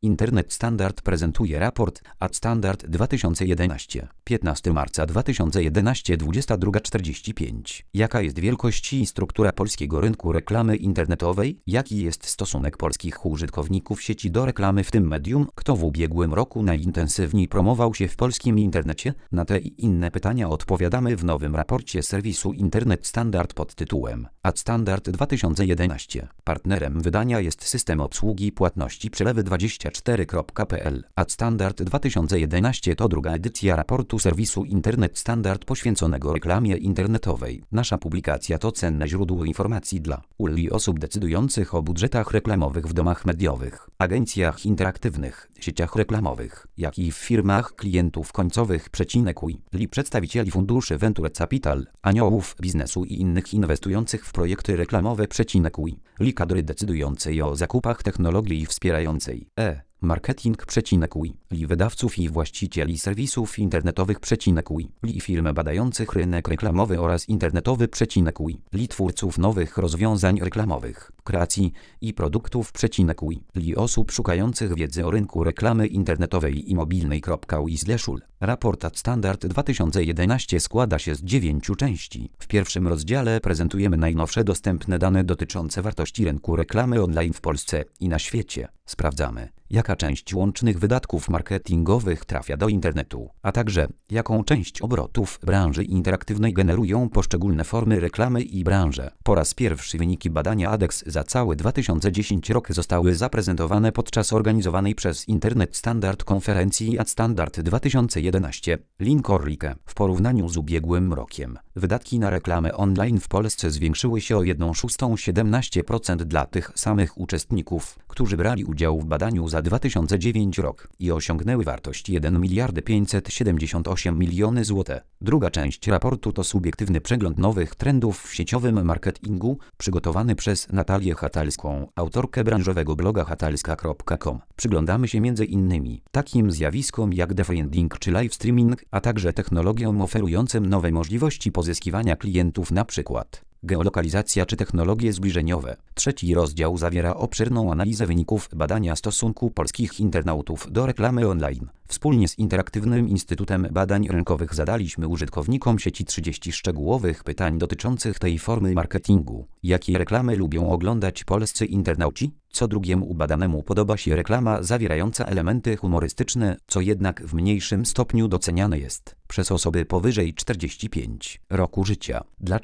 Internet Standard prezentuje raport AdStandard 2011. 15 marca 2011, 22:45. Jaka jest wielkość i struktura polskiego rynku reklamy internetowej? Jaki jest stosunek polskich użytkowników sieci do reklamy w tym medium? Kto w ubiegłym roku najintensywniej promował się w polskim internecie? Na te i inne pytania odpowiadamy w nowym raporcie serwisu Internet Standard pod tytułem AdStandard 2011. Partnerem wydania jest system obsługi płatności przelewy24.pl. AdStandard 2011 to druga edycja raportu serwisu Internet Standard poświęconego reklamie internetowej. Nasza publikacja to cenne źródło informacji dla UL i osób decydujących o budżetach reklamowych w domach mediowych, agencjach interaktywnych, sieciach reklamowych, jak i w firmach klientów końcowych UL, przedstawicieli funduszy Venture Capital, aniołów biznesu i innych inwestujących w projekty reklamowe UL, kadry decydującej o zakupach technologii wspierającej marketing UL, wydawców i właścicieli serwisów internetowych UL, firm badających rynek reklamowy oraz internetowy UL, twórców nowych rozwiązań reklamowych, kreacji i produktów UL, osób szukających wiedzy o rynku reklamy internetowej i mobilnej. UL. Raport AdStandard 2011 składa się z 9 części. W pierwszym rozdziale prezentujemy najnowsze dostępne dane dotyczące wartości rynku reklamy online w Polsce i na świecie. Sprawdzamy, jaka część łącznych wydatków marketingowych trafia do internetu, a także jaką część obrotów branży interaktywnej generują poszczególne formy reklamy i branże. Po raz pierwszy wyniki badania ADEX za cały 2010 rok zostały zaprezentowane podczas organizowanej przez Internet Standard konferencji AdStandard 2011 Linkorlike. W porównaniu z ubiegłym rokiem wydatki na reklamę online w Polsce zwiększyły się o 1/6, 17% dla tych samych uczestników, którzy brali udział w badaniu za 2009 rok i osiągnęły wartość 1 578 miliony zł. Druga część raportu to subiektywny przegląd nowych trendów w sieciowym marketingu, przygotowany przez Natalię Hatalską, autorkę branżowego bloga hatalska.com. Przyglądamy się m.in. takim zjawiskom jak defriending czy live streaming, a także technologiom oferującym nowe możliwości pozyskiwania klientów, np. geolokalizacja czy technologie zbliżeniowe. Trzeci rozdział zawiera obszerną analizę wyników badania stosunku polskich internautów do reklamy online. Wspólnie z Interaktywnym Instytutem Badań Rynkowych zadaliśmy użytkownikom sieci 30 szczegółowych pytań dotyczących tej formy marketingu. Jakie reklamy lubią oglądać polscy internauci? Co drugiemu badanemu podoba się reklama zawierająca elementy humorystyczne, co jednak w mniejszym stopniu doceniane jest przez osoby powyżej 45 roku życia. Dla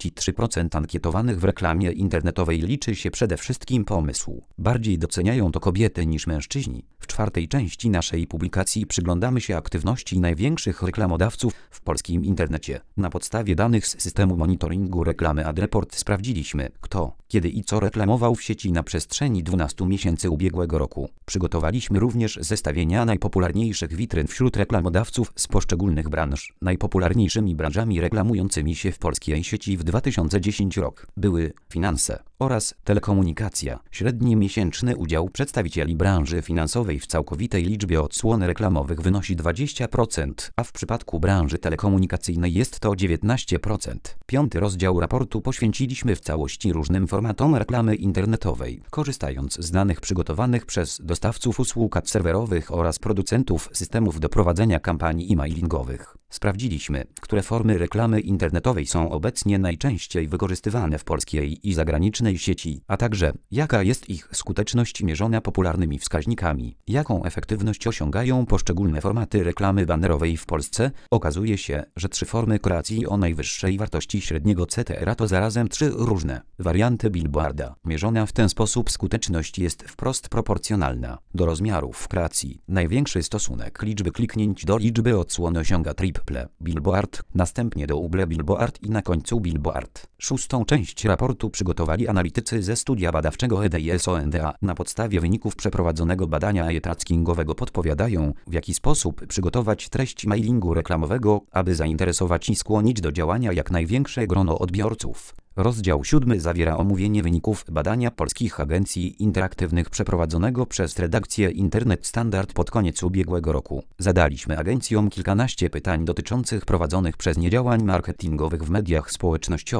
43% ankietowanych w reklamie internetowej liczy się przede wszystkim pomysł. Bardziej doceniają to kobiety niż mężczyźni. W czwartej części naszej publikacji przyglądamy się aktywności największych reklamodawców w polskim internecie. Na podstawie danych z systemu monitoringu reklamy AdReport sprawdziliśmy, kto, kiedy i co reklamował w sieci na przestrzeni 12 miesięcy ubiegłego roku. Przygotowaliśmy również zestawienia najpopularniejszych witryn wśród reklamodawców z poszczególnych branż. Najpopularniejszymi branżami reklamującymi się w polskiej sieci w 2010 rok były finanse oraz telekomunikacja. Średni miesięczny udział przedstawicieli branży finansowej w całkowitej liczbie odsłon reklamowych wynosi 20%, a w przypadku branży telekomunikacyjnej jest to 19%. Piąty rozdział raportu poświęciliśmy w całości różnym formatom reklamy internetowej, korzystając z danych przygotowanych przez dostawców usług adserwerowych oraz producentów systemów do prowadzenia kampanii e-mailingowych. Sprawdziliśmy, które formy reklamy internetowej są obecnie najczęściej wykorzystywane w polskiej i zagranicznej sieci, a także jaka jest ich skuteczność mierzona popularnymi wskaźnikami, jaką efektywność osiągają poszczególne formaty reklamy banerowej w Polsce. Okazuje się, że 3 formy kreacji o najwyższej wartości średniego CTR to zarazem 3 różne warianty billboarda. Mierzona w ten sposób skuteczność jest wprost proporcjonalna do rozmiarów kreacji. Największy stosunek liczby kliknięć do liczby odsłon osiąga triple billboard, następnie double billboard i na końcu billboard. Szóstą część raportu przygotowali analitycy ze studia badawczego EDISONDA. Na podstawie wyników przeprowadzonego badania e-trackingowego podpowiadają, w jaki sposób przygotować treść mailingu reklamowego, aby zainteresować i skłonić do działania jak największe grono odbiorców. Rozdział 7 zawiera omówienie wyników badania polskich agencji interaktywnych przeprowadzonego przez redakcję Internet Standard pod koniec ubiegłego roku. Zadaliśmy agencjom kilkanaście pytań dotyczących prowadzonych przez nie działań marketingowych w mediach społecznościowych.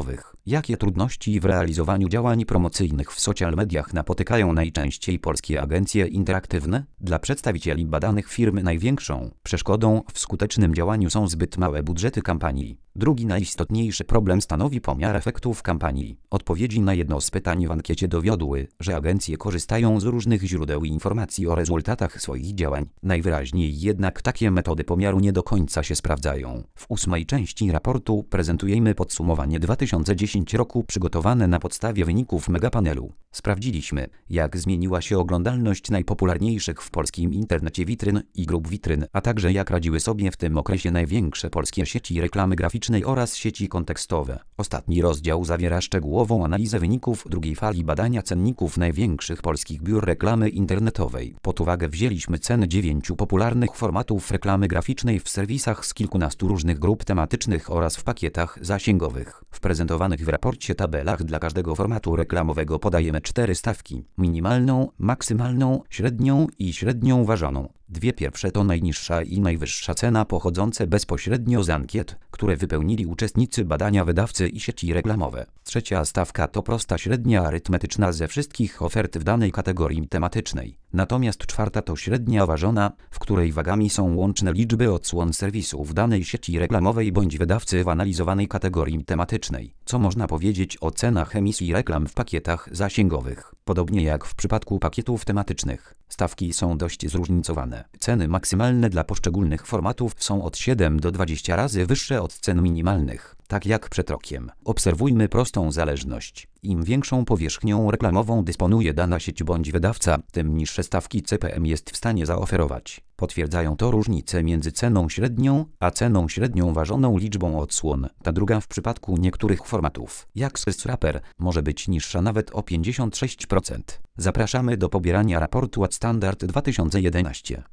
Jakie trudności w realizowaniu działań promocyjnych w social mediach napotykają najczęściej polskie agencje interaktywne? Dla przedstawicieli badanych firm największą przeszkodą w skutecznym działaniu są zbyt małe budżety kampanii. Drugi najistotniejszy problem stanowi pomiar efektów kampanii. Odpowiedzi na jedno z pytań w ankiecie dowiodły, że agencje korzystają z różnych źródeł informacji o rezultatach swoich działań. Najwyraźniej jednak takie metody pomiaru nie do końca się sprawdzają. W 8. części raportu prezentujemy podsumowanie 2010 roku przygotowane na podstawie wyników megapanelu. Sprawdziliśmy, jak zmieniła się oglądalność najpopularniejszych w polskim internecie witryn i grup witryn, a także jak radziły sobie w tym okresie największe polskie sieci reklamy graficznej oraz sieci kontekstowe. Ostatni rozdział zawiera szczegółową analizę wyników drugiej fali badania cenników największych polskich biur reklamy internetowej. Pod uwagę wzięliśmy ceny 9 popularnych formatów reklamy graficznej w serwisach z kilkunastu różnych grup tematycznych oraz w pakietach zasięgowych. W prezentowanych w raporcie tabelach dla każdego formatu reklamowego podajemy 4 stawki: minimalną, maksymalną, średnią i średnią ważoną. Dwie pierwsze to najniższa i najwyższa cena pochodzące bezpośrednio z ankiet, które wypełnili uczestnicy badania, wydawcy i sieci reklamowe. Trzecia stawka to prosta średnia arytmetyczna ze wszystkich ofert w danej kategorii tematycznej. Natomiast czwarta to średnia ważona, w której wagami są łączne liczby odsłon serwisu w danej sieci reklamowej bądź wydawcy w analizowanej kategorii tematycznej. Co można powiedzieć o cenach emisji reklam w pakietach zasięgowych? Podobnie jak w przypadku pakietów tematycznych, stawki są dość zróżnicowane. Ceny maksymalne dla poszczególnych formatów są od 7 do 20 razy wyższe od cen minimalnych. Tak jak przed rokiem. Obserwujmy prostą zależność. Im większą powierzchnią reklamową dysponuje dana sieć bądź wydawca, tym niższe stawki CPM jest w stanie zaoferować. Potwierdzają to różnice między ceną średnią, a ceną średnią ważoną liczbą odsłon. Ta druga w przypadku niektórych formatów, jak Skyscraper, może być niższa nawet o 56%. Zapraszamy do pobierania raportu AdStandard 2011.